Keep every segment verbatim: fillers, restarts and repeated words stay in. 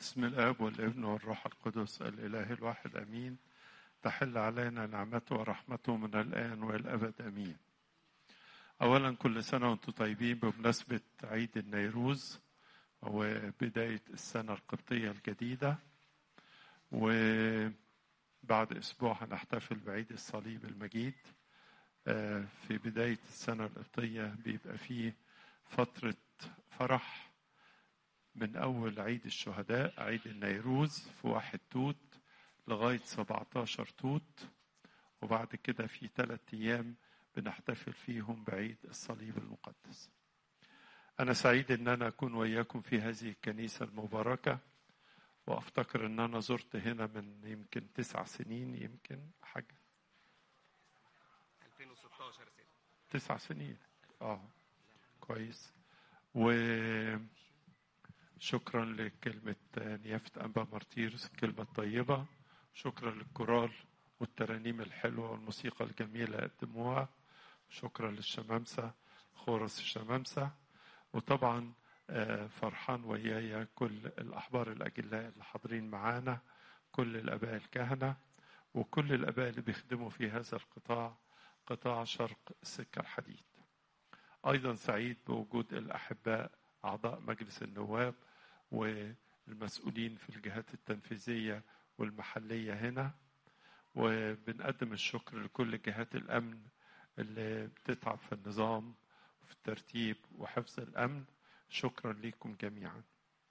بسم الآب والابن والروح القدس الإله الواحد أمين. تحل علينا نعمته ورحمته من الآن والأبد أمين. أولا كل سنة وأنتم طيبين بمناسبة عيد النيروز وبداية السنة القبطية الجديدة، وبعد أسبوع هنحتفل بعيد الصليب المجيد. في بداية السنة القبطية بيبقى فيه فترة فرح من أول عيد الشهداء عيد النيروز في واحد توت لغاية سبعة عشر توت، وبعد كده في ثلاثة أيام بنحتفل فيهم بعيد الصليب المقدس. أنا سعيد أن أنا أكون وياكم في هذه الكنيسة المباركة، وأفتكر أن أنا زرت هنا من يمكن تسع سنين، يمكن حاجة ألفين وستاشر سنة. تسع سنين آه كويس. و شكرا لكلمة نيافة أنبا مارتيرس، الكلمة الطيبة. شكرا للكورال والترانيم الحلوة والموسيقى الجميلة قدموها. شكرا للشمامسة، خورس الشمامسة. وطبعا فرحان ويايا كل الأحبار الأجلاء اللي حاضرين معانا، كل الأباء الكهنة وكل الأباء اللي بيخدموا في هذا القطاع، قطاع شرق السكة الحديد. أيضا سعيد بوجود الأحباء أعضاء مجلس النواب والمسؤولين في الجهات التنفيذية والمحلية هنا، وبنقدم الشكر لكل جهات الأمن اللي بتتعب في النظام وفي الترتيب وحفظ الأمن. شكرا لكم جميعا.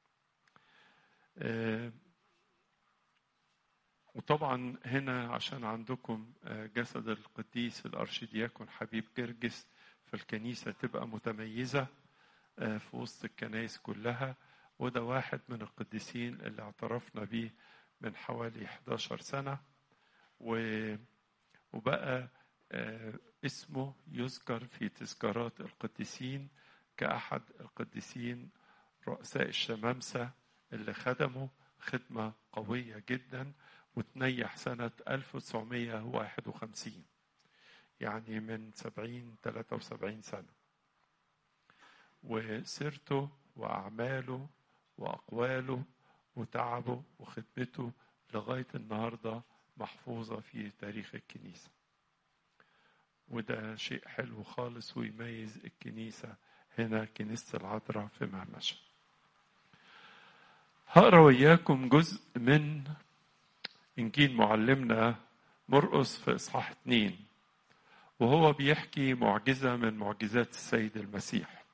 وطبعا هنا عشان عندكم جسد القديس الأرشدياكون حبيب جرجس، فالكنيسة تبقى متميزة في وسط الكنائس كلها، وده واحد من القديسين اللي اعترفنا به من حوالي إحدى عشرة سنة، وبقى اسمه يذكر في تذكارات القديسين كأحد القديسين رؤساء الشمامسة اللي خدموا خدمة قوية جدا، وتنيح سنة ألف وتسعمائة وواحد وخمسين، يعني من سبعين ثلاثة وسبعين سنة. وسيرته وأعماله وأقواله وتعبه وخدمته لغاية النهاردة محفوظة في تاريخ الكنيسة، وده شيء حلو خالص ويميز الكنيسة هنا، كنيسة العذراء في مهمشة. هقرأ وياكم جزء من إنجيل معلمنا مرقس في إصحاح اتنين، وهو بيحكي معجزة من معجزات السيد المسيح.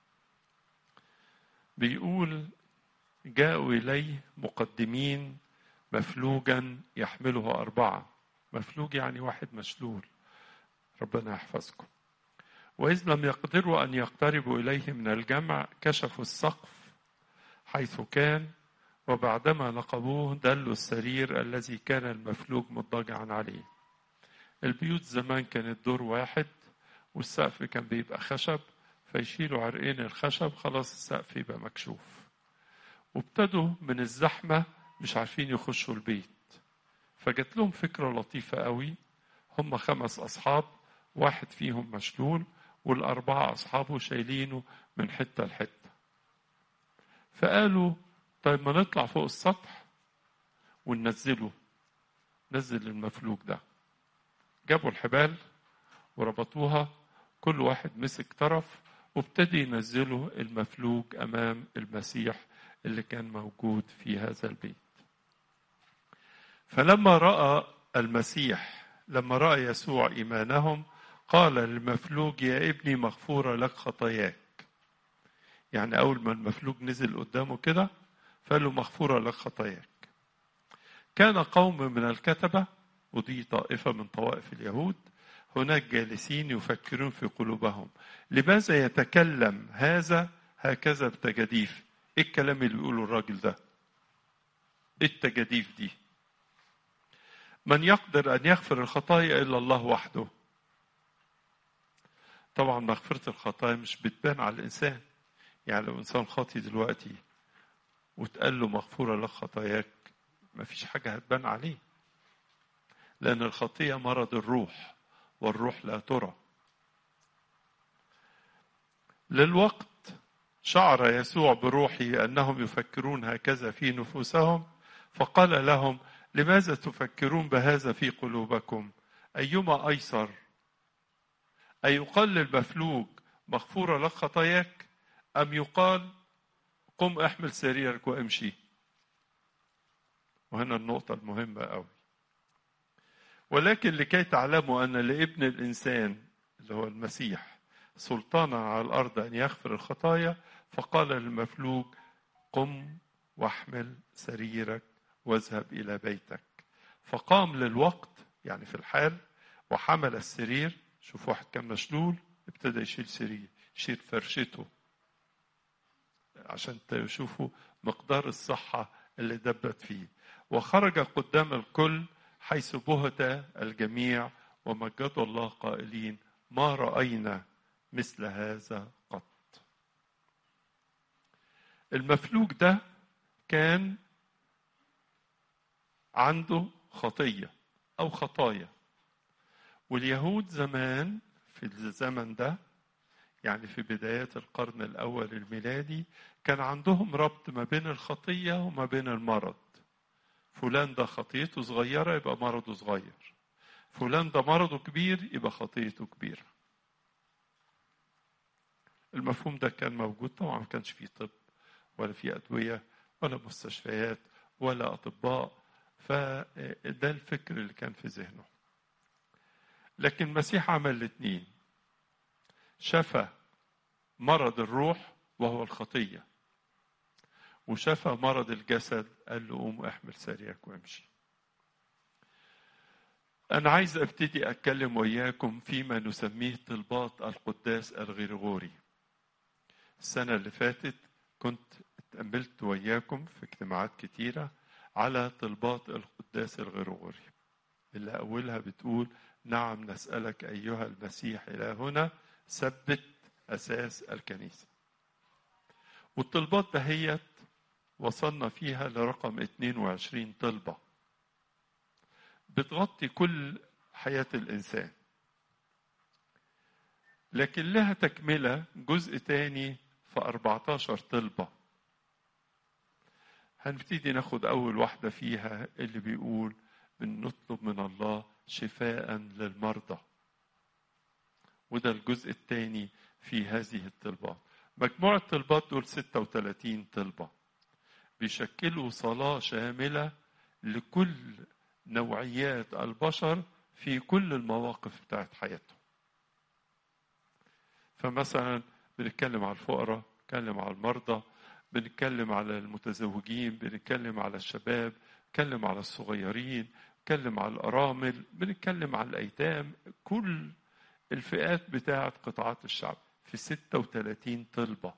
بيقول: جاءوا إليه مقدمين مفلوجا يحمله أربعة. مفلوج يعني واحد مشلول، ربنا يحفظكم. وإذ لم يقدروا أن يقتربوا إليه من الجمع كشفوا السقف حيث كان، وبعدما نقبوه دلوا السرير الذي كان المفلوج مضطجعا عليه. البيوت زمان كانت دور واحد والسقف كان بيبقى خشب، فيشيلوا عرقين الخشب خلاص السقف يبقى مكشوف. وابتدوا من الزحمة مش عارفين يخشوا البيت، فجت لهم فكرة لطيفة قوي. هم خمس أصحاب، واحد فيهم مشلول والأربعة أصحابه شايلينه من حتة لحتة. فقالوا: طيب ما نطلع فوق السطح وننزله، نزل المفلوج ده. جابوا الحبال وربطوها، كل واحد مسك طرف وابتدي ينزلوا المفلوج أمام المسيح اللي كان موجود في هذا البيت. فلما رأى المسيح لما رأى يسوع إيمانهم قال للمفلوج: يا ابني مغفورة لك خطاياك. يعني أول ما المفلوج نزل قدامه كده فقال له: مغفورة لك خطاياك. كان قوم من الكتبة، ودي طائفة من طوائف اليهود، هناك جالسين يفكرون في قلوبهم: لماذا يتكلم هذا هكذا بتجاديف؟ ايه الكلام اللي بيقوله الراجل ده؟ ايه التجاديف دي؟ من يقدر ان يغفر الخطايا الا الله وحده. طبعا مغفرة الخطايا مش بتبان على الانسان، يعني لو انسان خاطي دلوقتي وتقال له مغفورة لك خطاياك، مفيش حاجة هتبان عليه، لأن الخطية مرض الروح والروح لا ترى. للوقت شعر يسوع بروحه أنهم يفكرون هكذا في نفوسهم، فقال لهم: لماذا تفكرون بهذا في قلوبكم؟ أيما أيسر، أن يقال للمفلوج مغفورة لك خطاياك، أم يقال قم احمل سريرك وامشي؟ وهنا النقطة المهمة أوي. ولكن لكي تعلموا أن لابن الإنسان اللي هو المسيح سلطانا على الأرض أن يغفر الخطايا، فقال للمفلوج: قم واحمل سريرك واذهب إلى بيتك. فقام للوقت، يعني في الحال، وحمل السرير. شوف واحد كان مشلول ابتدى يشيل سرير، يشيل فرشته، عشان تشوفوا مقدار الصحة اللي دبت فيه. وخرج قدام الكل حيث بهت الجميع ومجدوا الله قائلين: ما رأينا مثل هذا قط. المفلوج ده كان عنده خطية أو خطايا، واليهود زمان في الزمن ده، يعني في بدايات القرن الأول الميلادي، كان عندهم ربط ما بين الخطية وما بين المرض. فلان ده خطيته صغيرة يبقى مرضه صغير، فلان ده مرضه كبير يبقى خطيته كبيرة. المفهوم ده كان موجود طبعا، ما كانش فيه طب ولا فيه أدوية ولا مستشفيات ولا أطباء، فده الفكر اللي كان في ذهنه. لكن المسيح عمل الاثنين، شفى مرض الروح وهو الخطية، وشفى مرض الجسد، قال له قوم احمل سريرك وامشي. أنا عايز أبتدي أتكلم وياكم فيما نسميه طلبات القداس الغريغوري. السنة اللي فاتت كنت اتأملت وياكم في اجتماعات كتيرة على طلبات القداس الغريغوري، اللي أولها بتقول: نعم نسألك أيها المسيح إلهنا ثبت أساس الكنيسة. والطلبات دهيت وصلنا فيها لرقم اثنين وعشرين طلبة بتغطي كل حياة الإنسان، لكن لها تكملة جزء تاني في أربعة عشر طلبة. هنبتدي ناخد أول واحدة فيها اللي بيقول: بنطلب من الله شفاء للمرضى، وده الجزء الثاني في هذه الطلبات. مجموع الطلبات دول ستة وثلاثين طلبة بيشكلوا صلاة شاملة لكل نوعيات البشر في كل المواقف بتاعت حياتهم. فمثلا بنتكلم على الفقراء، بنتكلم على المرضى، بنتكلم على المتزوجين، بنتكلم على الشباب، بنتكلم على الصغيرين، بنتكلم على الأرامل، بنتكلم على الأيتام، كل الفئات بتاعت قطاعات الشعب في ستة وثلاثين طلبة.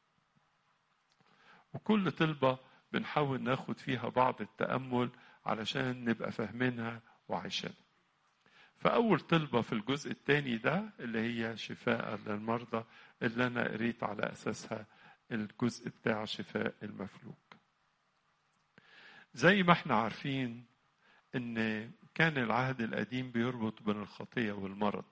وكل طلبة بنحاول ناخد فيها بعض التأمل علشان نبقى فاهمينها وعايشينها. فأول طلبة في الجزء الثاني ده اللي هي شفاء للمرضى، اللي أنا قريت على أساسها الجزء بتاع شفاء المفلوج. زي ما احنا عارفين ان كان العهد القديم بيربط بين الخطية والمرض.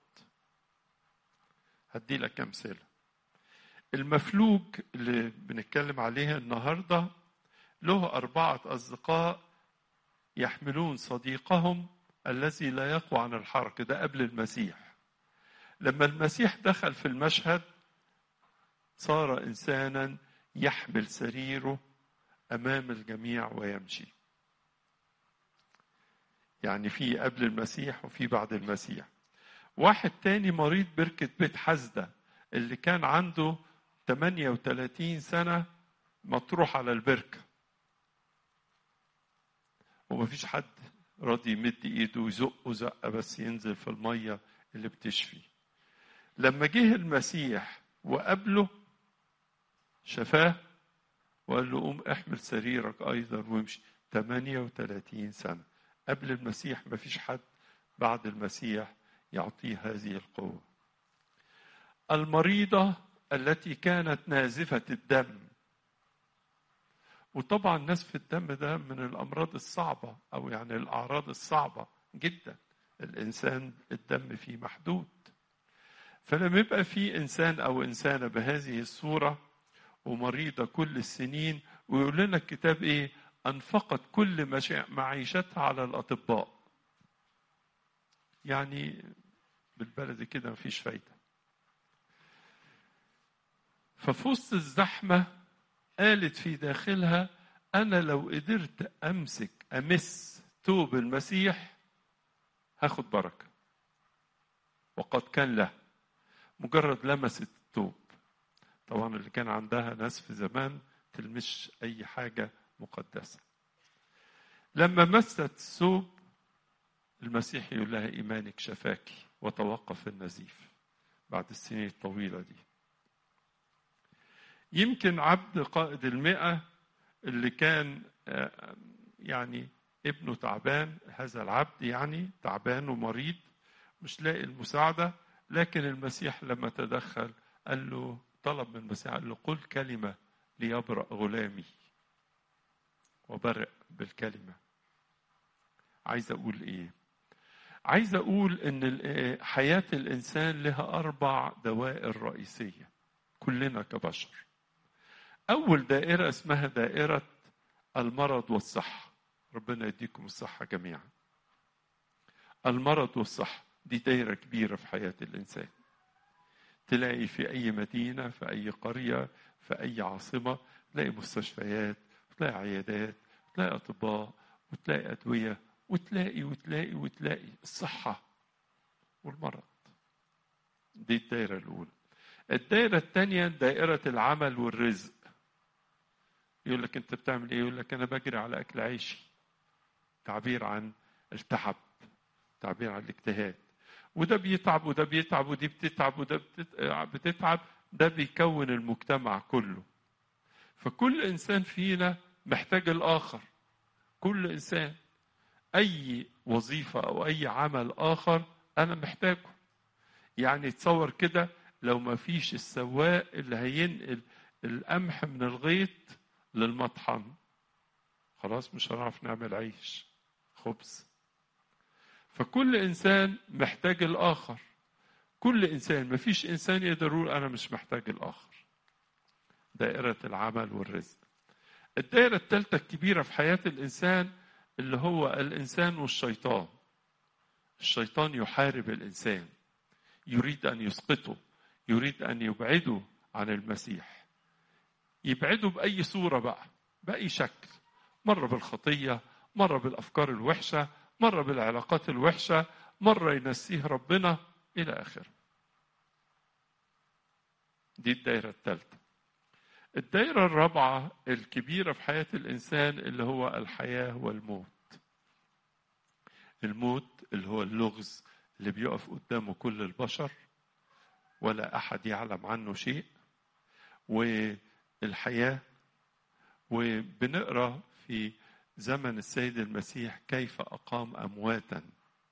هدي لك أمثلة. المفلوج اللي بنتكلم عليها النهاردة له أربعة أصدقاء يحملون صديقهم الذي لا يقوى عن الحركة. ده قبل المسيح. لما المسيح دخل في المشهد صار إنسانا يحمل سريره أمام الجميع ويمشي. يعني في قبل المسيح وفي بعد المسيح. واحد تاني مريض بركة بيت حزدة اللي كان عنده ثمانية وثلاثين سنة مطروح على البركة، ومفيش حد راضي يمد ايده ويزقه زقه بس ينزل في الميه اللي بتشفي. لما جه المسيح وقابله شفاه وقال له قوم احمل سريرك ايضا وامشي. ثمانية وثلاثين سنة قبل المسيح، مفيش حد بعد المسيح يعطيه هذه القوة. المريضة التي كانت نازفة الدم، وطبعا نزف الدم ده من الأمراض الصعبة أو يعني الأعراض الصعبة جدا، الإنسان الدم فيه محدود. فلما يبقى في إنسان أو إنسانة بهذه الصورة ومريضة كل السنين، ويقول لنا الكتاب إيه؟ أنفقت كل معيشتها على الأطباء. يعني بالبلد كده مفيش فايدة. ففي وسط الزحمة قالت في داخلها: أنا لو قدرت أمسك أمس ثوب المسيح هاخد بركة. وقد كان له، مجرد لمست الثوب. طبعا اللي كان عندها ناس في زمان تلمش أي حاجة مقدسة. لما مست الثوب المسيح يقول لها: إيمانك شفاكي، وتوقف النزيف بعد السنين الطويلة دي. يمكن عبد قائد المئة اللي كان يعني ابنه تعبان، هذا العبد يعني تعبان ومريض مش لاقي المساعدة، لكن المسيح لما تدخل قال له، طلب من المسيح، قال له: قل كلمة ليبرأ غلامي. وبرأ بالكلمة. عايز أقول إيه؟ عايز أقول إن حياة الإنسان لها أربع دوائر رئيسية كلنا كبشر. أول دائرة اسمها دائرة المرض والصحة. ربنا يديكم الصحة جميعا. المرض والصحة دي دائرة كبيرة في حياة الإنسان. تلاقي في أي مدينة، في أي قرية، في أي عاصمة، تلاقي مستشفيات، وتلاقي عيادات، وتلاقي أطباء، وتلاقي أدوية، وتلاقي وتلاقي وتلاقي الصحة والمرض. دي الدائرة الأولى. الدائرة الثانية دائرة العمل والرزق. يقول لك: أنت بتعمل إيه؟ يقول لك: أنا بجري على أكل عيشي. تعبير عن التعب، تعبير عن الاجتهاد. وده بيتعب وده بيتعب ودي بتتعب وده بتتعب. ده بيكون المجتمع كله. فكل إنسان فينا محتاج الآخر. كل إنسان أي وظيفة أو أي عمل آخر أنا محتاجه. يعني تصور كده، لو ما فيش السواق اللي هينقل القمح من الغيط للمطحن، خلاص مش هنعرف نعمل عيش خبز. فكل إنسان محتاج الآخر. كل إنسان، ما فيش إنسان يقدر يقول أنا مش محتاج الآخر. دائرة العمل والرزق. الدائرة الثالثة الكبيرة في حياة الإنسان اللي هو الإنسان والشيطان. الشيطان يحارب الإنسان، يريد أن يسقطه، يريد أن يبعده عن المسيح. يبعده بأي صورة بقى، بأي شكل. مرة بالخطية، مرة بالأفكار الوحشة، مرة بالعلاقات الوحشة، مرة ينسيه ربنا، إلى آخره. دي الدائرة الثالثة. الدائرة الرابعة الكبيرة في حياة الإنسان اللي هو الحياة والموت. الموت اللي هو اللغز اللي بيقف قدامه كل البشر ولا أحد يعلم عنه شيء. والحياة، وبنقرأ في زمن السيد المسيح كيف أقام أمواتا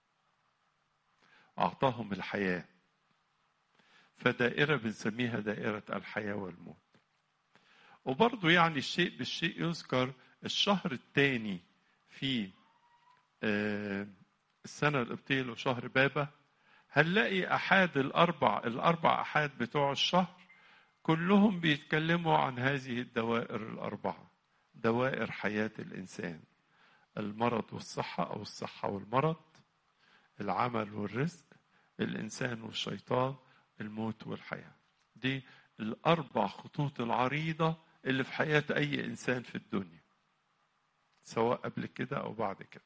أعطاهم الحياة. فدائرة بنسميها دائرة الحياة والموت. وبرضو يعني الشيء بالشيء يذكر. الشهر الثاني في السنة القبطية له شهر بابا، هنلاقي أحد الأربع الأربع أحد بتوع الشهر كلهم بيتكلموا عن هذه الدوائر الأربعة، دوائر حياة الإنسان: المرض والصحة أو الصحة والمرض، العمل والرزق، الإنسان والشيطان، الموت والحياة. دي الأربع خطوط العريضة اللي في حياة أي إنسان في الدنيا، سواء قبل كده أو بعد كده.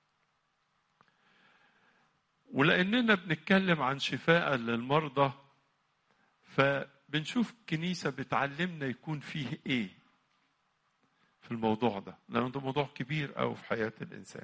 ولأننا بنتكلم عن شفاء للمرضى، فبنشوف الكنيسة بتعلمنا يكون فيه إيه في الموضوع ده، لأنه ده موضوع كبير أوي في حياة الإنسان.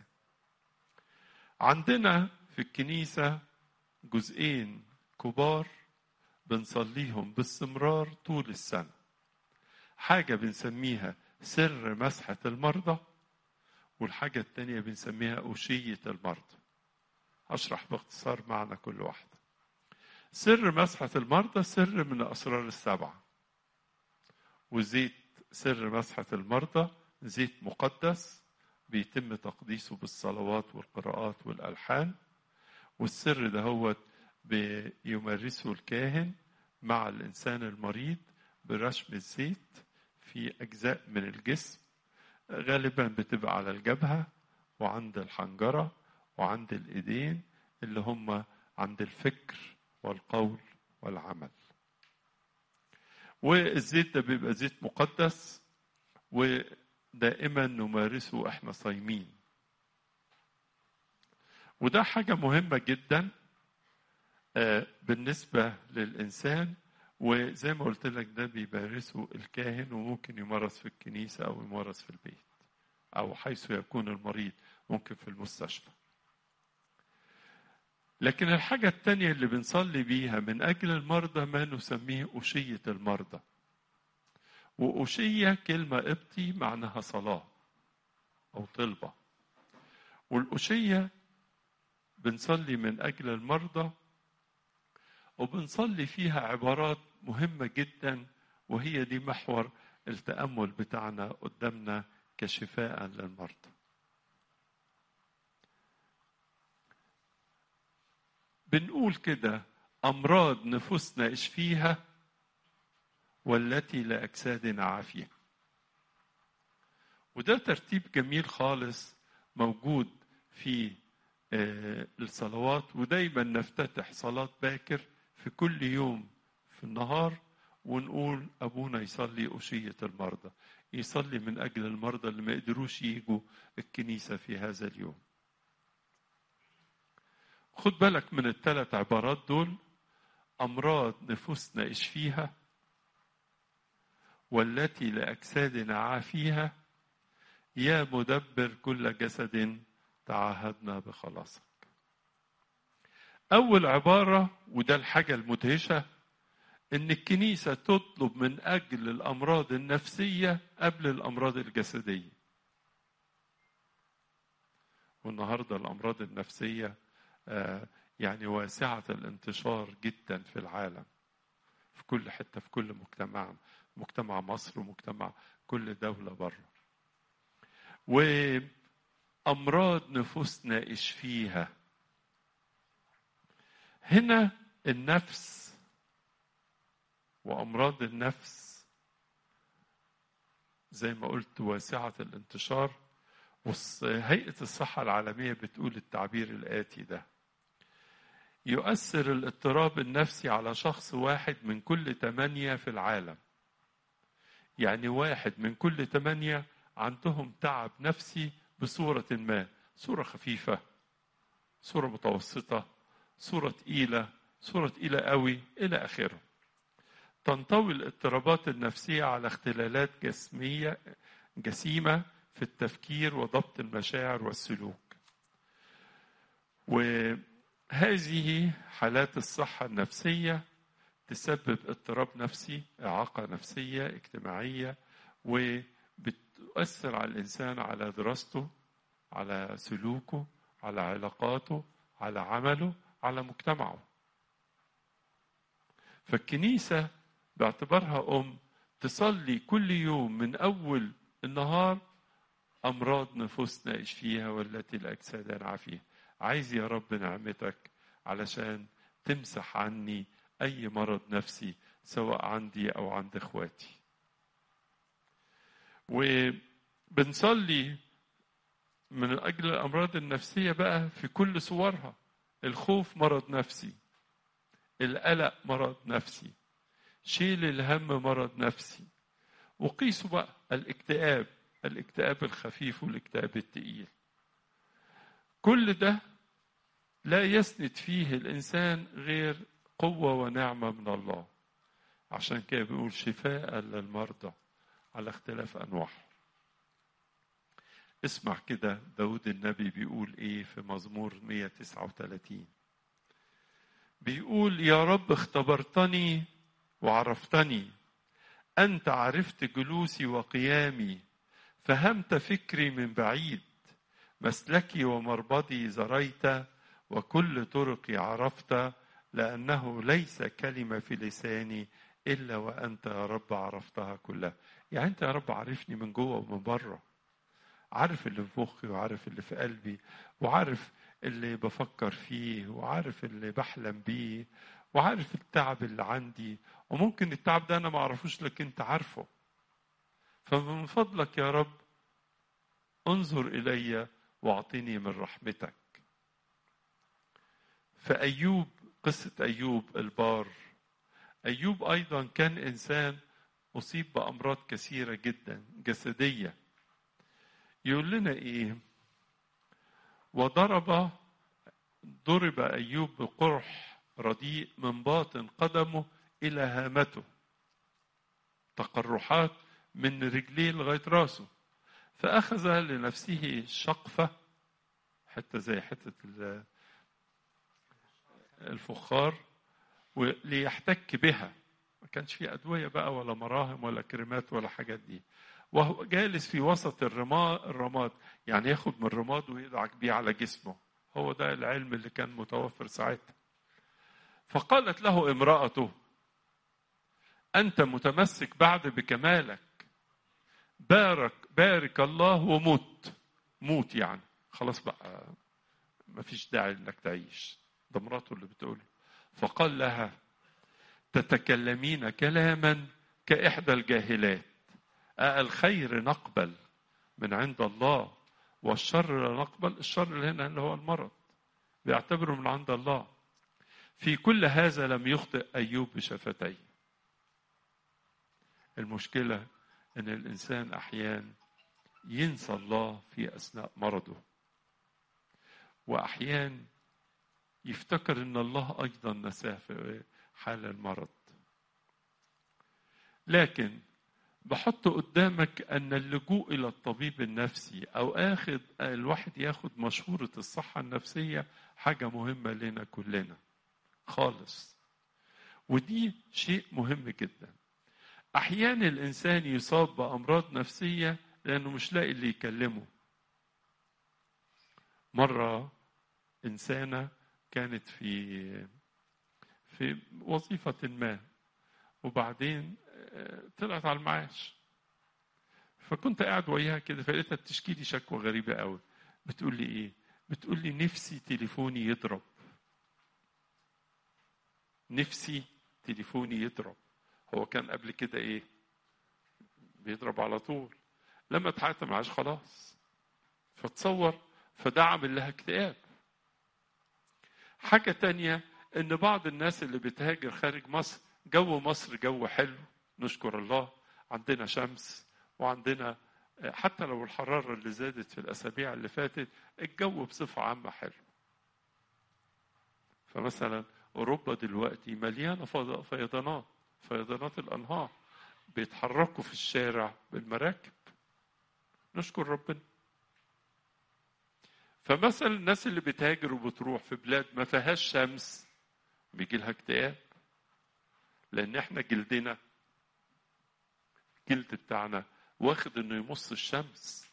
عندنا في الكنيسة جزئين كبار بنصليهم باستمرار طول السنة. حاجة بنسميها سر مسحة المرضى، والحاجة التانية بنسميها أوشية المرضى. أشرح باختصار معنى كل واحدة. سر مسحة المرضى سر من الأسرار السبعة. وزيت سر مسحة المرضى زيت مقدس بيتم تقديسه بالصلوات والقراءات والألحان. والسر ده هو بيمارسه الكاهن مع الإنسان المريض برشم الزيت في أجزاء من الجسم، غالبا بتبقى على الجبهة وعند الحنجرة وعند الإيدين، اللي هم عند الفكر والقول والعمل. والزيت ده بيبقى زيت مقدس، ودائما نمارسه احنا صايمين. وده حاجة مهمة جدا بالنسبة للإنسان، وزي ما قلت لك ده بيمارسه الكاهن، وممكن يمارس في الكنيسة أو يمارس في البيت أو حيث يكون المريض، ممكن في المستشفى. لكن الحاجة التانية اللي بنصلي بيها من أجل المرضى ما نسميه أشية المرضى. وأشية كلمة قبطي معناها صلاة أو طلبة. والأشية بنصلي من أجل المرضى، وبنصلي فيها عبارات مهمة جدا، وهي دي محور التأمل بتاعنا قدامنا كشفاء للمرضى. بنقول كده: أمراض نفوسنا اشفيها والتي لأجسادنا عافية. وده ترتيب جميل خالص موجود في الصلوات، ودايما نفتتح صلاة باكر في كل يوم في النهار ونقول أبونا يصلي أشية المرضى، يصلي من أجل المرضى اللي ما يقدروش يجوا الكنيسة في هذا اليوم. خد بالك من الثلاث عبارات دول: أمراض نفوسنا اشفيها والتي لأجسادنا عافيها، يا مدبر كل جسد تعهدنا بخلاصك. أول عبارة، وده الحاجة المدهشة، إن الكنيسة تطلب من أجل الأمراض النفسية قبل الأمراض الجسدية. والنهاردة الأمراض النفسية يعني واسعة الانتشار جدا في العالم، في كل حتة، في كل مجتمع، مجتمع مصر ومجتمع كل دولة بره. وأمراض نفوسنا اشفيها، هنا النفس وأمراض النفس زي ما قلت واسعة الانتشار. وهيئة الصحة العالمية بتقول التعبير الآتي ده: يؤثر الاضطراب النفسي على شخص واحد من كل ثمانية في العالم. يعني واحد من كل ثمانية عندهم تعب نفسي بصورة ما، صورة خفيفة، صورة متوسطة، صورة تقيلة، صورة تقيلة قوي، إلى آخره. تنطوي الاضطرابات النفسية على اختلالات جسمية جسيمة في التفكير وضبط المشاعر والسلوك. وهذه حالات الصحة النفسية تسبب اضطراب نفسي، إعاقة نفسية اجتماعية، وبتؤثر على الإنسان، على دراسته، على سلوكه، على علاقاته، على عمله، على مجتمعه. فالكنيسة باعتبارها أم تصلي كل يوم من أول النهار: أمراض نفوسنا اشفيها والتي لأجسادنا عافيها. عايز يا رب نعمتك علشان تمسح عني أي مرض نفسي، سواء عندي أو عند إخواتي. وبنصلي من أجل الأمراض النفسية بقى في كل صورها. الخوف مرض نفسي، القلق مرض نفسي، شيل الهم مرض نفسي. وقيسوا بقى الاكتئاب، الاكتئاب الخفيف والاكتئاب الثقيل. كل ده لا يسند فيه الإنسان غير قوة ونعمة من الله. عشان كده بيقول شفاء للمرضى على اختلاف أنواعهم. اسمع كده داود النبي بيقول ايه في مزمور مئة وتسعة وثلاثين. بيقول: يا رب اختبرتني وعرفتني، أنت عرفت جلوسي وقيامي، فهمت فكري من بعيد، مسلكي ومربضي زريت، وكل طرقي عرفت، لأنه ليس كلمة في لساني إلا وأنت يا رب عرفتها كلها. يعني أنت يا رب عارفني من جوه ومن بره، عارف اللي في مخي وعارف اللي في قلبي، وعارف اللي بفكر فيه، وعارف اللي بحلم بيه، وعارف التعب اللي عندي. وممكن التعب ده أنا ما أعرفوش لكن أنت عارفه. فمن فضلك يا رب انظر إلي واعطني من رحمتك. فأيوب، قصة أيوب البار، أيوب أيضا كان إنسان أصيب بأمراض كثيرة جدا جسدية. يقول لنا إيه؟ وضرب ضرب أيوب بقرح رديء من باطن قدمه إلى هامته، تقرحات من رجليه لغاية راسه. فأخذ لنفسه شقفة، حتى زي حتة الفخار، وليحتك بها. ما كانش في أدوية بقى ولا مراهم ولا كريمات ولا حاجات دي. وهو جالس في وسط الرماد، يعني ياخد من الرماد ويدعك بيه على جسمه. هو ده العلم اللي كان متوفر ساعتها. فقالت له امرأته: أنت متمسك بعد بكمالك، بارك بارك الله وموت. موت يعني خلاص بقى ما فيش داعي انك تعيش. ده مراته اللي بتقوله. فقال لها: تتكلمين كلاما كإحدى الجاهلات، الخير نقبل من عند الله والشر لا نقبل. الشر اللي هنا اللي هو المرض بيعتبره من عند الله. في كل هذا لم يخطئ أيوب بشفتيه. المشكلة أن الإنسان أحيانا ينسى الله في أثناء مرضه، وأحيانا يفتكر أن الله أيضا نساه في حال المرض. لكن بحط قدامك أن اللجوء إلى الطبيب النفسي أو أخذ الواحد ياخد مشورة الصحة النفسية حاجة مهمة لنا كلنا خالص، ودي شيء مهم جدا. أحيانا الإنسان يصاب بأمراض نفسية لأنه مش لاقي اللي يكلمه. مرة إنسانة كانت في في وظيفة ما، وبعدين طلعت على المعاش. فكنت قاعد وياها كده، فلقيتها بتشكي لي شكوى غريبة قوي. بتقول لي إيه؟ بتقول لي: نفسي تليفوني يضرب، نفسي تليفوني يضرب. هو كان قبل كده إيه؟ بيضرب على طول. لما اتحققت معاش خلاص. فتصور، فده عامل لها اكتئاب. حاجة تانية، ان بعض الناس اللي بتهاجر خارج مصر، جو مصر جو حلو نشكر الله، عندنا شمس وعندنا حتى لو الحرارة اللي زادت في الأسابيع اللي فاتت، الجو بصفة عامة حلو. فمثلا أوروبا دلوقتي مليانة فيضانات، فيضانات الأنهار، بيتحركوا في الشارع بالمراكب، نشكر ربنا. فمثلا الناس اللي بتهاجر وبتروح في بلاد ما فيهاش شمس بيجي لها اكتئاب، لأن احنا جلدنا الجلد بتاعنا واخد انه يمص الشمس.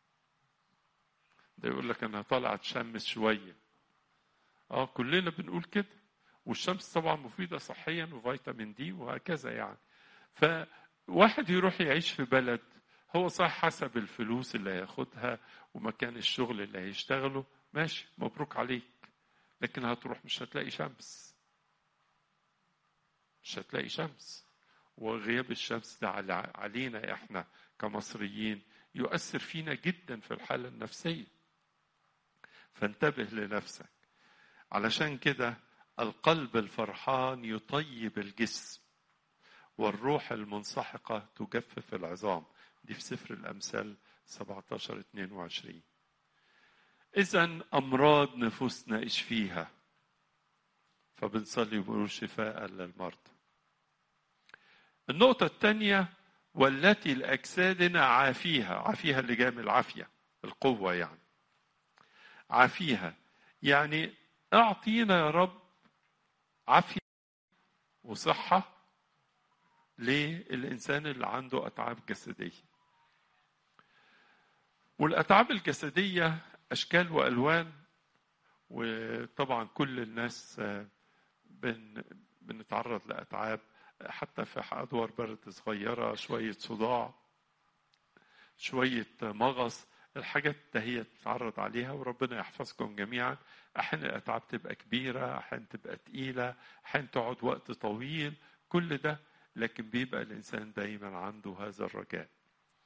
ده يقول لك انا طالع اتشمس شويه. اه كلنا بنقول كده، والشمس طبعا مفيده صحيا وفيتامين دي وهكذا يعني. فواحد يروح يعيش في بلد هو صح حسب الفلوس اللي هياخدها ومكان الشغل اللي هيشتغله، ماشي مبروك عليك. لكن هتروح مش هتلاقي شمس، مش هتلاقي شمس. وغياب الشمس ده علينا احنا كمصريين يؤثر فينا جدا في الحالة النفسية. فانتبه لنفسك. علشان كده القلب الفرحان يطيب الجسم، والروح المنسحقة تجفف العظام. دي في سفر الأمثال سبعة عشر اثنين وعشرين. إذن أمراض نفوسنا إيش فيها؟ فبنصلي ونقول شفاء للمرضى. النقطة الثانية: والتي لأجسادنا عافيها. عافيها اللي جاء من العافية، القوة يعني. عافيها يعني أعطينا يا رب عافية وصحة للإنسان اللي عنده أتعاب جسدية. والأتعاب الجسدية أشكال وألوان، وطبعا كل الناس بن بنتعرض لأتعاب، حتى في أدوار برد صغيرة، شوية صداع، شوية مغص، الحاجات ده هي تتعرض عليها. وربنا يحفظكم جميعا. أحيانا الأتعاب تبقى كبيرة، أحيانا تبقى تقيلة، أحيانا تقعد وقت طويل، كل ده. لكن بيبقى الإنسان دايما عنده هذا الرجاء.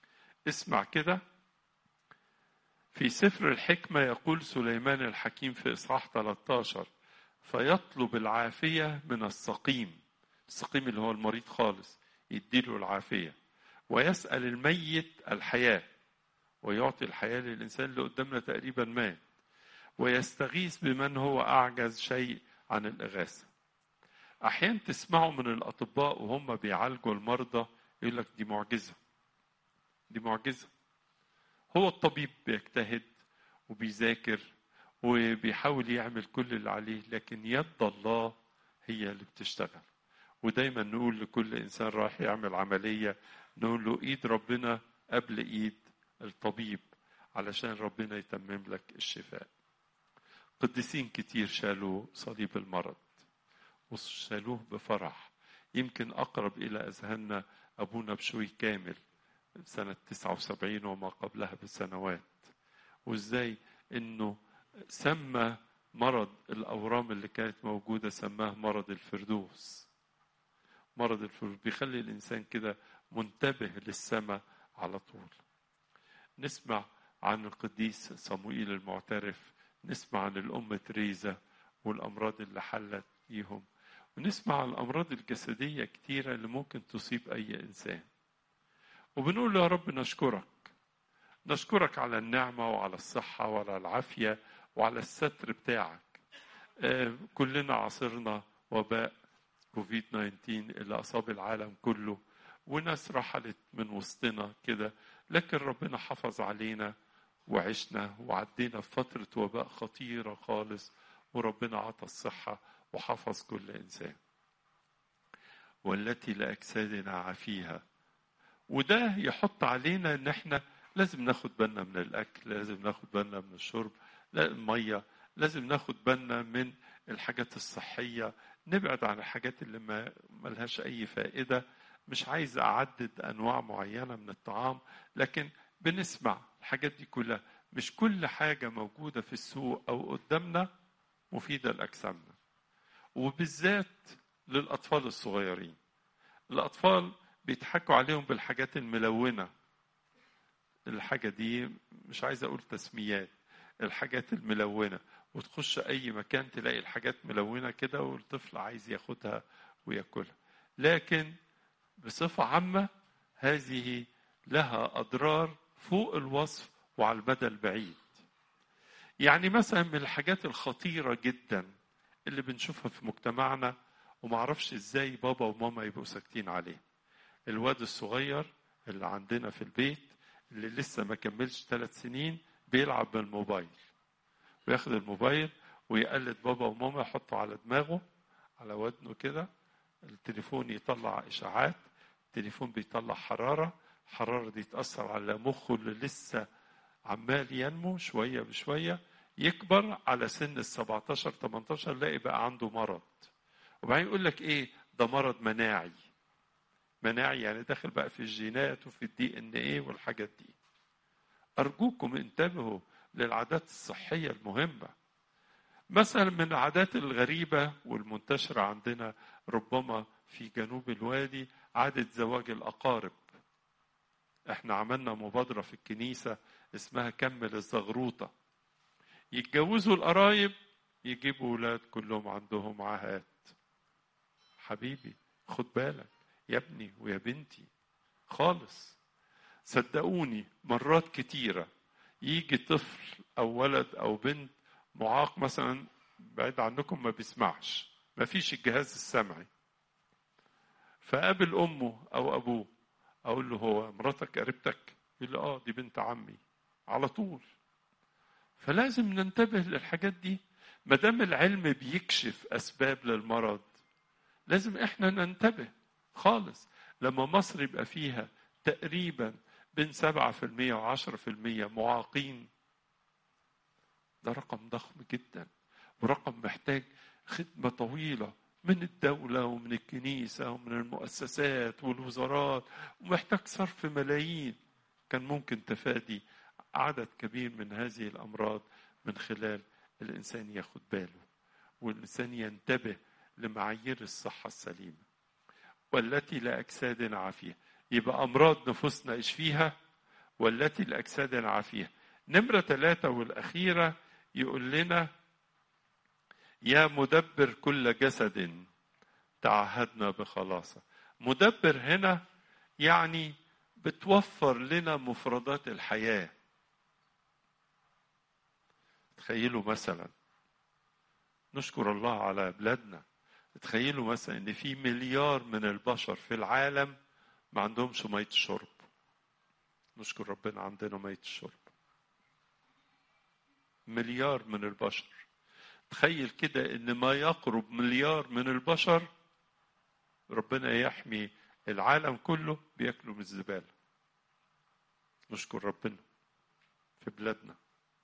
اسمع كده، في سفر الحكمة يقول سليمان الحكيم في إصحاح ثلاثة عشر: فيطلب العافية من السقيم، السقيم اللي هو المريض خالص يديله العافية، ويسأل الميت الحياة، ويعطي الحياة للإنسان اللي قدامنا تقريبا مات، ويستغيث بمن هو أعجز شيء عن الإغاثة. أحيانا تسمعوا من الأطباء وهم بيعالجوا المرضى يقول لك دي معجزة، دي معجزة. هو الطبيب بيجتهد وبيذاكر وبيحاول يعمل كل اللي عليه، لكن يد الله هي اللي بتشتغل. ودايما نقول لكل إنسان راح يعمل عملية، نقول له إيد ربنا قبل إيد الطبيب، علشان ربنا يتمم لك الشفاء. قديسين كتير شالوا صليب المرض وشالوه بفرح. يمكن أقرب إلى أذهاننا أبونا بشوي كامل سنة تسعة وسبعين وما قبلها بسنوات، وإزاي إنه سمى مرض الأورام اللي كانت موجودة سماه مرض الفردوس. مرض الفردوس بيخلي الإنسان كده منتبه للسماء على طول. نسمع عن القديس صموئيل المعترف، نسمع عن الأم تريزا والأمراض اللي حلت فيهم، ونسمع عن الأمراض الجسدية كتيرة اللي ممكن تصيب أي إنسان. وبنقول يا رب نشكرك، نشكرك على النعمة وعلى الصحة وعلى العافية وعلى الستر بتاعك. آه كلنا عاصرنا وباء كوفيد تسعة عشر اللي أصاب العالم كله، وناس رحلت من وسطنا كده، لكن ربنا حفظ علينا وعشنا وعدينا في فترة وباء خطيرة خالص، وربنا عطى الصحة وحفظ كل إنسان. والتي لأجسادنا عافيها. وده يحط علينا ان احنا لازم ناخد بالنا من الاكل، لازم ناخد بالنا من الشرب، لا الميه، لازم ناخد بالنا من الحاجات الصحيه، نبعد عن الحاجات اللي ما ملهاش اي فائده. مش عايز اعدد انواع معينه من الطعام، لكن بنسمع الحاجات دي كلها. مش كل حاجه موجوده في السوق او قدامنا مفيده لاجسامنا، وبالذات للاطفال الصغيرين. الاطفال بيضحكوا عليهم بالحاجات الملونة. الحاجة دي مش عايز أقول تسميات، الحاجات الملونة، وتخش أي مكان تلاقي الحاجات ملونة كده والطفل عايز ياخدها ويأكلها. لكن بصفة عامة هذه لها أضرار فوق الوصف وعلى المدى البعيد. يعني مثلا من الحاجات الخطيرة جدا اللي بنشوفها في مجتمعنا ومعرفش إزاي بابا وماما يبقوا ساكتين عليه، الواد الصغير اللي عندنا في البيت اللي لسه ما كملش ثلاث سنين بيلعب بالموبايل، وياخد الموبايل ويقلد بابا وماما، يحطه على دماغه على ودنه كده، التليفون يطلع إشاعات، التليفون بيطلع حرارة، الحرارة دي تأثر على مخه اللي لسه عمال ينمو شوية بشوية، يكبر على سن السبعتاشر تمنتاشر لاقي بقى عنده مرض. وبعدين يقول لك ايه ده؟ مرض مناعي. مناعي يعني داخل بقى في الجينات وفي الدي ان ايه والحاجات دي. ارجوكم انتبهوا للعادات الصحية المهمة. مثلا من العادات الغريبة والمنتشرة عندنا ربما في جنوب الوادي عادة زواج الأقارب. احنا عملنا مبادرة في الكنيسة اسمها كمل الزغروطة. يتجوزوا القرايب يجيبوا أولاد كلهم عندهم عاهات. حبيبي خد بالك يا ابني ويا بنتي خالص. صدقوني مرات كتيرة يجي طفل أو ولد أو بنت معاق مثلا بعيد عنكم ما بيسمعش، ما فيش الجهاز السمعي، فقابل أمه أو أبوه، أقول له هو مراتك قريبتك؟ يقول له آه دي بنت عمي على طول. فلازم ننتبه للحاجات دي. مدام العلم بيكشف أسباب للمرض لازم إحنا ننتبه خالص. لما مصر يبقى فيها تقريبا بين سبعة في المية وعشرة في المية معاقين، ده رقم ضخم جدا، ورقم محتاج خدمة طويلة من الدولة ومن الكنيسة ومن المؤسسات والوزارات، ومحتاج صرف ملايين. كان ممكن تفادي عدد كبير من هذه الأمراض من خلال الإنسان ياخد باله والإنسان ينتبه لمعايير الصحة السليمة. والتي لا أجسادنا عافية. يبقى أمراض نفوسنا إيش فيها؟ والتي لأجسادنا عافية. نمرة ثلاثة والأخيرة يقول لنا يا مدبر كل جسد تعهدنا بخلاصه. مدبر هنا يعني بتوفر لنا مفردات الحياة. تخيلوا مثلا، نشكر الله على بلادنا، تخيلوا مثلا ان في مليار من البشر في العالم ما عندهمش مية الشرب. نشكر ربنا عندنا مية الشرب. مليار من البشر. تخيل كده ان ما يقرب مليار من البشر ربنا يحمي العالم كله بياكلوا من الزبالة. نشكر ربنا في بلادنا.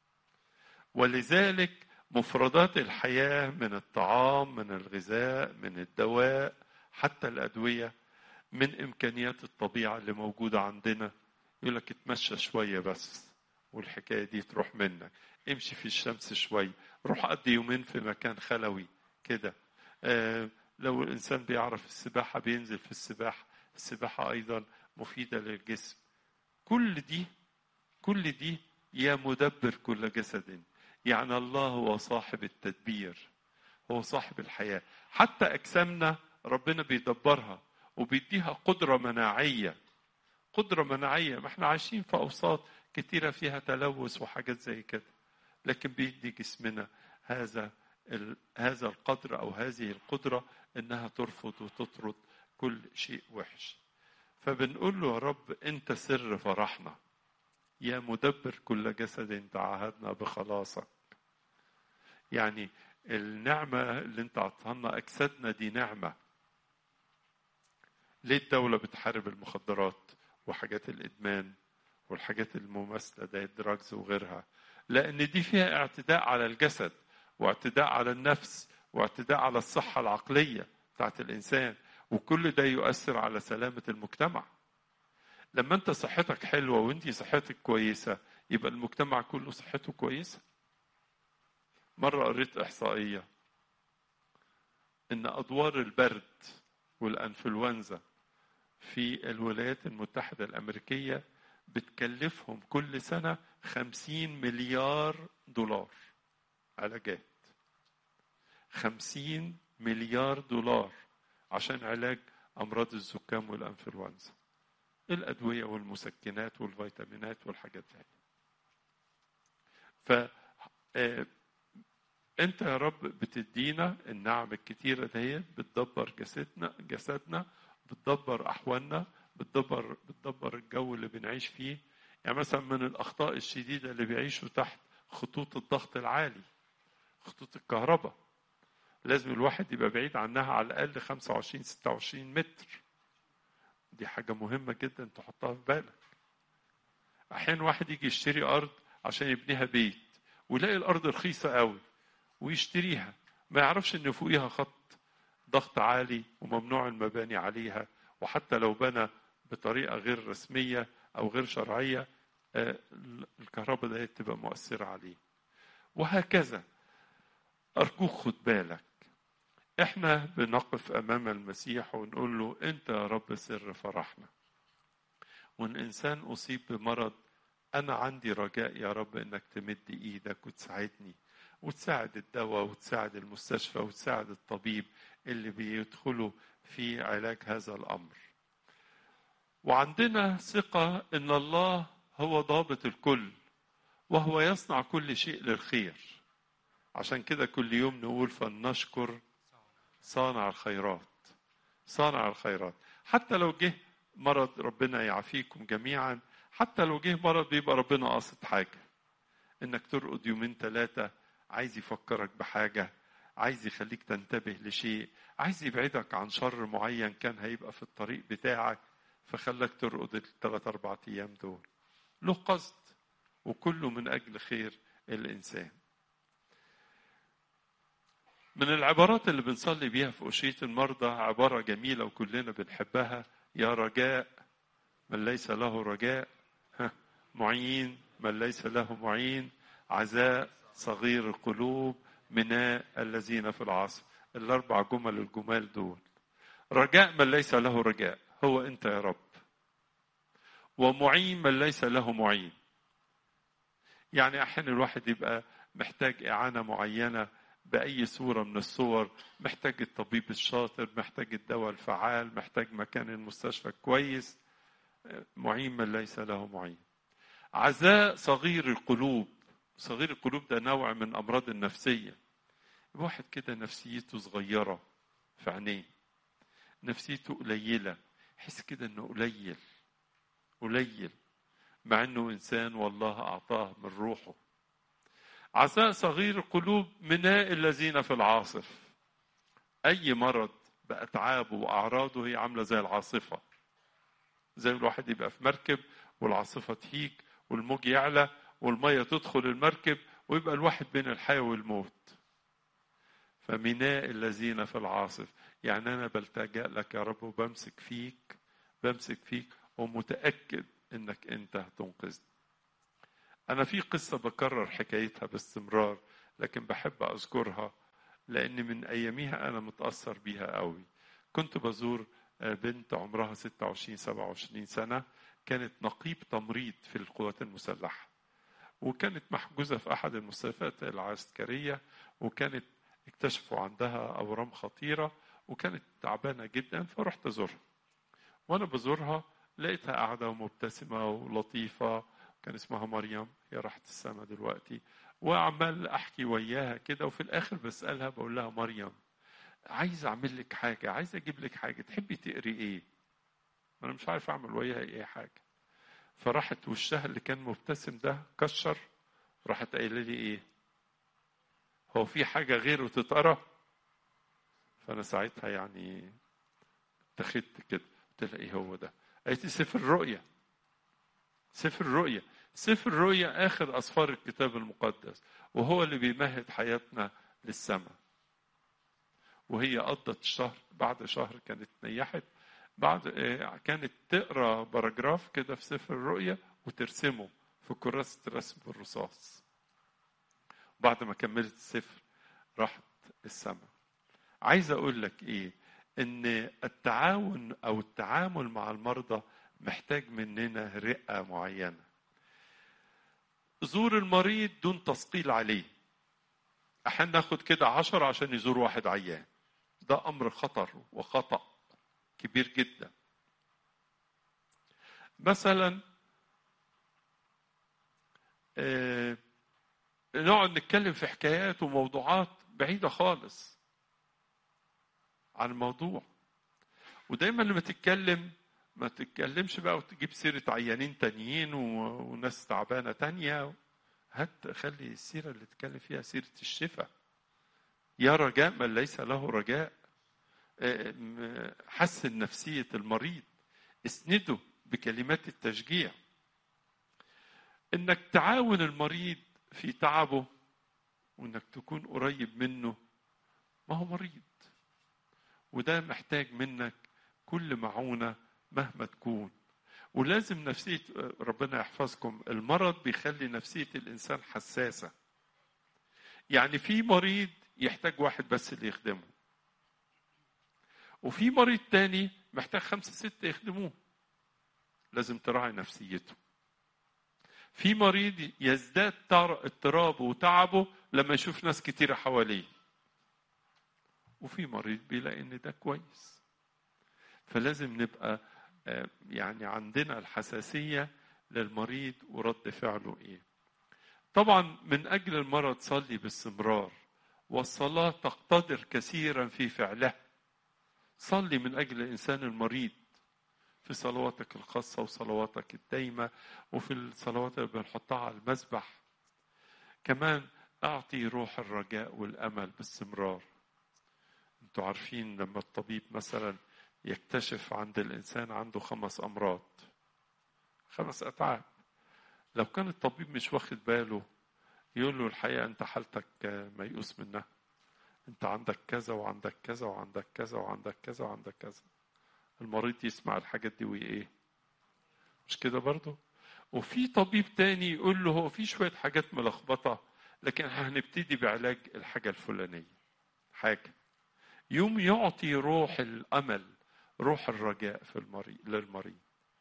ولذلك مفردات الحياة من الطعام، من الغذاء، من الدواء، حتى الأدوية، من إمكانيات الطبيعة اللي موجودة عندنا. يقول لك اتمشى شوية بس والحكاية دي تروح منك. امشي في الشمس شوية، روح قضي يومين في مكان خلوي كده. آه لو الإنسان بيعرف السباحة بينزل في السباحة. السباحة أيضا مفيدة للجسم. كل دي كل دي يا مدبر كل جسد. يعني الله هو صاحب التدبير، هو صاحب الحياة. حتى أجسامنا ربنا بيدبرها وبيديها قدرة مناعية. قدرة مناعية. ما احنا عايشين في أوساط كتيرة فيها تلوث وحاجات زي كده، لكن بيدي جسمنا هذا هذا القدر أو هذه القدرة إنها ترفض وتطرد كل شيء وحش. فبنقول له يا رب أنت سر فرحنا، يا مدبر كل جسد تعهدنا بخلاصك. يعني النعمة اللي انت عطانا أجسادنا دي نعمة. ليه الدولة بتحارب المخدرات وحاجات الإدمان والحاجات المماثلة ده الدراجز وغيرها؟ لأن دي فيها اعتداء على الجسد واعتداء على النفس واعتداء على الصحة العقلية بتاعت الإنسان، وكل ده يؤثر على سلامة المجتمع. لما انت صحتك حلوة وانتي صحتك كويسة يبقى المجتمع كله صحته كويسة. مرة قريت إحصائية إن أدوار البرد والأنفلونزا في الولايات المتحدة الأمريكية بتكلفهم كل سنة خمسين مليار دولار علاجات. خمسين مليار دولار عشان علاج أمراض الزكام والأنفلونزا، الأدوية والمسكنات والفيتامينات والحاجات دي. ف أنت يا رب بتدينا النعم الكتيرة دي، بتدبر جسدنا جسدنا بتدبر أحوالنا، بتدبر بتدبر الجو اللي بنعيش فيه. يعني مثلا من الأخطاء الشديدة اللي بيعيشوا تحت خطوط الضغط العالي، خطوط الكهرباء، لازم الواحد يبقى بعيد عنها على الأقل خمسة وعشرين ستة وعشرين متر. دي حاجة مهمة جدا تحطها في بالك. أحيانا واحد يجي يشتري أرض عشان يبنيها بيت ويلاقي الأرض رخيصة قوي ويشتريها، ما يعرفش إن فوقيها خط ضغط عالي وممنوع المباني عليها، وحتى لو بنى بطريقة غير رسمية أو غير شرعية الكهرباء ده تبقى مؤثرة عليه. وهكذا أرجوك خد بالك، إحنا بنقف أمام المسيح ونقول له أنت يا رب سر فرحنا. وإن إنسان أصيب بمرض أنا عندي رجاء يا رب إنك تمد إيدك وتساعدني وتساعد الدواء وتساعد المستشفى وتساعد الطبيب اللي بيدخلوا في علاج هذا الأمر. وعندنا ثقة إن الله هو ضابط الكل وهو يصنع كل شيء للخير. عشان كده كل يوم نقول فلنشكر صانع الخيرات. صانع الخيرات. حتى لو جه مرض ربنا يعافيكم جميعا، حتى لو جه مرض بيبقى ربنا قاصد حاجة، إنك ترقد يومين ثلاثة عايز يفكرك بحاجة، عايز يخليك تنتبه لشيء، عايز يبعدك عن شر معين كان هيبقى في الطريق بتاعك فخلك ترقد الثلاث أربع أيام دول. له قصد وكله من أجل خير الإنسان. من العبارات اللي بنصلي بيها في أشية المرضى عبارة جميلة وكلنا بنحبها: يا رجاء من ليس له رجاء، معين من ليس له معين، عزاء صغير القلوب، مناء الذين في العصر. الأربع جمل الجمال دول. رجاء من ليس له رجاء هو أنت يا رب، ومعين من ليس له معين. يعني أحيانا الواحد يبقى محتاج إعانة معينة بأي صورة من الصور، محتاج الطبيب الشاطر، محتاج الدواء الفعال، محتاج مكان المستشفى كويس. معين من ليس له معين. عزاء صغير القلوب. صغير القلوب ده نوع من أمراض النفسية. واحد كده نفسيته صغيرة في عينيه، نفسيته قليلة، حس كده انه قليل قليل مع انه انسان والله اعطاه من روحه. عزاء صغير القلوب مناء الذين في العاصف. اي مرض بأتعابه واعراضه هي عاملة زي العاصفة، زي الواحد يبقى في مركب والعاصفة تهيج والموج يعلى والمية تدخل المركب ويبقى الواحد بين الحياة والموت. فمناء الذين في العاصف، يعني أنا بلتجأ لك يا رب وبمسك فيك بمسك فيك ومتأكد إنك أنت هتنقذني. أنا في قصة بكرر حكايتها باستمرار لكن بحب أذكرها لأن من أياميها أنا متأثر بيها قوي. كنت بزور بنت عمرها ستة وعشرين سبعة وعشرين سنة، كانت نقيب تمريض في القوات المسلحة، وكانت محجوزة في أحد المستشفيات العسكرية، وكانت اكتشفوا عندها أورام خطيرة وكانت تعبانة جدا. فرحت أزورها، وأنا بزورها لقيتها قاعدة ومبتسمة ولطيفة. كان اسمها مريم، هي راحت السما دلوقتي. وعمال أحكي وياها كده، وفي الآخر بسألها بقول لها مريم عايز أعمل لك حاجة، عايز أجيب لك حاجة، تحبي تقري إيه؟ أنا مش عارف أعمل وياها إيه حاجة. فراحت وشها اللي كان مبتسم ده كشر، راحت قايلة لي إيه؟ هو في حاجة غيره تتقرأ؟ فأنا ساعتها يعني اتخذت كده، قلت لها إيه هو ده؟ قالت لي سفر الرؤيا. سفر الرؤيا سفر الرؤيا آخر أسفار الكتاب المقدس، وهو اللي بيمهد حياتنا للسماء. وهي قضت الشهر، بعد شهر كانت نيحت، بعد كانت تقرأ باراجراف كده في سفر الرؤيا وترسمه في كراسة رسم بالرصاص. بعد ما كملت السفر راحت السماء. عايز أقول لك إيه؟ إن التعاون أو التعامل مع المرضى محتاج مننا رقة معينة. زور المريض دون تثقيل عليه. أحيانا ناخد كده عشرة عشان يزور واحد عيان، ده أمر خطر وخطأ كبير جدا. مثلا آه نقعد نتكلم في حكايات وموضوعات بعيدة خالص عن الموضوع. ودايما لما تتكلم ما تتكلمش بقى وتجيب سيرة عيانين تانيين وناس تعبانة تانية. هات خلي السيرة اللي تتكلم فيها سيرة الشفاء. يا رجاء من ليس له رجاء. حسن نفسية المريض، اسنده بكلمات التشجيع. انك تعاون المريض في تعبه وانك تكون قريب منه. ما هو مريض وده محتاج منك كل معونة مهما تكون. ولازم نفسية، ربنا يحفظكم، المرض بيخلي نفسية الإنسان حساسة. يعني في مريض يحتاج واحد بس اللي يخدمه، وفي مريض تاني محتاج خمسة ستة يخدموه. لازم تراعي نفسيته. في مريض يزداد اضطرابه وتعبه لما يشوف ناس كتيرة حواليه، وفي مريض بيلاقي ان ده كويس. فلازم نبقى يعني عندنا الحساسية للمريض ورد فعله ايه. طبعا من اجل المرض صلي باستمرار، والصلاة تقتدر كثيرا في فعلها. صلي من اجل الانسان المريض في صلواتك الخاصة وصلواتك الدايمة، وفي الصلوات اللي بنحطها على المذبح. كمان اعطي روح الرجاء والامل باستمرار. انتوا عارفين لما الطبيب مثلا يكتشف عند الانسان عنده خمس امراض، خمس اتعاب، لو كان الطبيب مش واخد باله يقول له الحقيقة انت حالتك ميؤوس منها، انت عندك كذا وعندك كذا وعندك كذا وعندك كذا وعندك كذا. المريض يسمع الحاجات دي وايه؟ مش كده برضو؟ وفي طبيب تاني يقول له هو في شوية حاجات ملخبطة لكن هنبتدي بعلاج الحاجة الفلانية حاجة. يوم يعطي روح الأمل، روح الرجاء في المريض للمريض.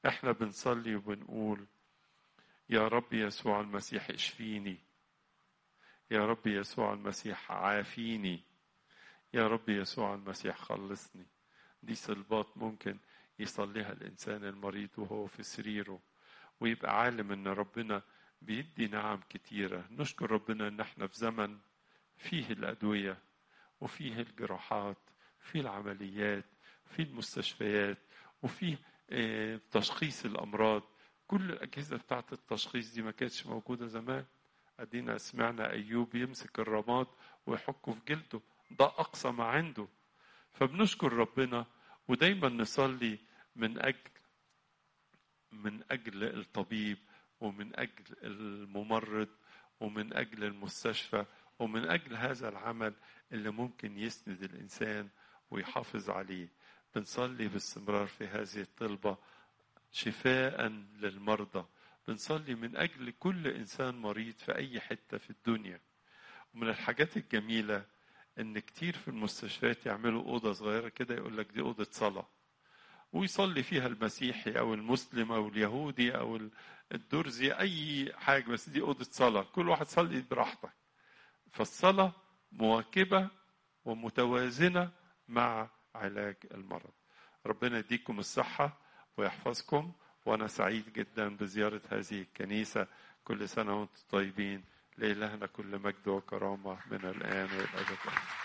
احنا بنصلي وبنقول يا رب يسوع المسيح اشفيني، يا رب يسوع المسيح عافيني، يا رب يسوع المسيح خلصني. دي صلبات ممكن يصليها الإنسان المريض وهو في سريره، ويبقى عالم إن ربنا بيدي نعم كتيرة. نشكر ربنا إن احنا في زمن فيه الأدوية وفيه الجراحات، فيه العمليات، فيه المستشفيات، وفيه اه تشخيص الأمراض. كل الأجهزة بتاعت التشخيص دي ما كانتش موجودة زمان. أدينا سمعنا أيوب يمسك الرماد ويحكه في جلده، ده أقصى ما عنده. فبنشكر ربنا ودايما نصلي من أجل من أجل الطبيب، ومن أجل الممرض، ومن أجل المستشفى، ومن أجل هذا العمل اللي ممكن يسند الإنسان ويحافظ عليه. بنصلي باستمرار في هذه الطلبة شفاء للمرضى. بنصلي من أجل كل إنسان مريض في أي حتة في الدنيا. ومن الحاجات الجميلة إن كتير في المستشفيات يعملوا أوضة صغيرة كده، يقول لك دي أوضة صلاة، ويصلي فيها المسيحي أو المسلم أو اليهودي أو الدرزي أي حاجة، بس دي أوضة صلاة، كل واحد صلي براحتك. فالصلاة مواكبة ومتوازنة مع علاج المرض. ربنا يديكم الصحة ويحفظكم، وأنا سعيد جدا بزيارة هذه الكنيسة. كل سنة وأنتم طيبين. لإلهنا كل مجد وكرامة من الآن والأبد.